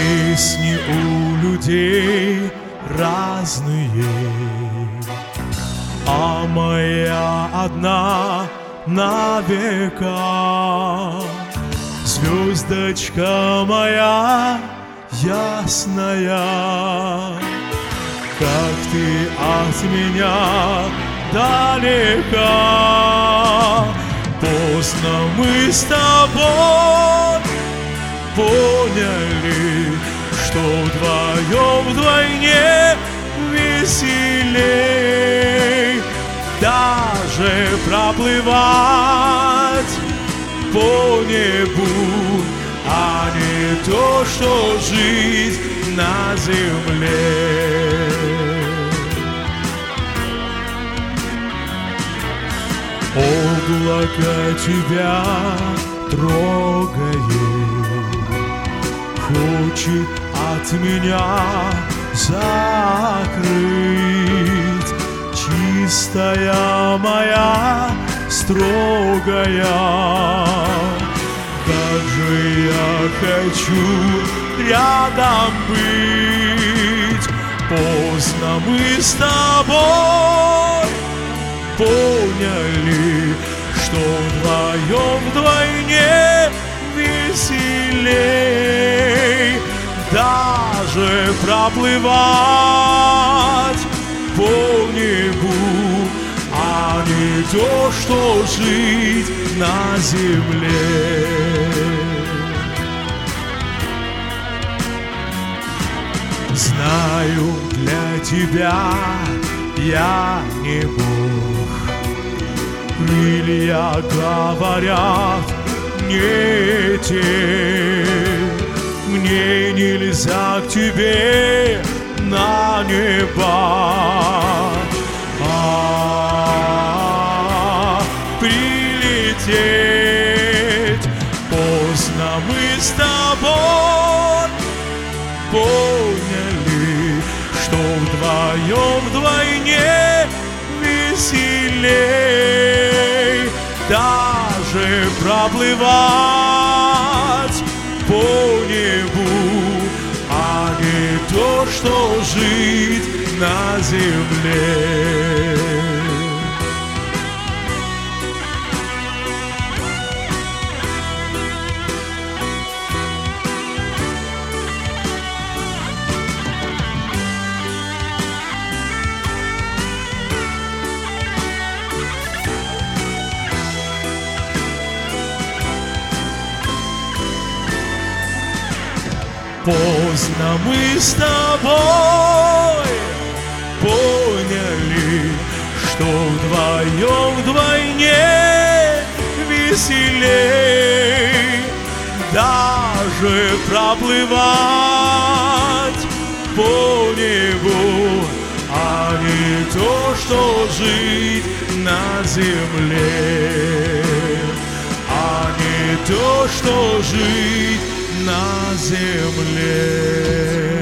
Песни у людей разные, а моя одна на века. Звездочка моя ясная, как ты от меня далека. Поздно мы с тобой поняли, что вдвоем вдвойне веселей. Даже проплывать по небу, а не то, что жить на земле. Облако тебя трогает, хочет от меня закрыть. Чистая моя, строгая, как же я хочу рядом быть. Поздно мы с тобой поняли, что вдвоем вдвойне веселей. Даже проплывать по небу, а не то, что жить на земле. Знаю, для тебя я не Бог. Крылья говорят не те. Мне нельзя к тебе на небо, прилететь. Поздно мы с тобой поняли, что вдвоем вдвойне веселей. Даже проплывать по небу, а не то, что жить на земле. Поздно мы с тобой поняли, что вдвоем вдвойне веселей. Даже проплывать по небу, а не то, что жить на земле, а не то, что жить на земле.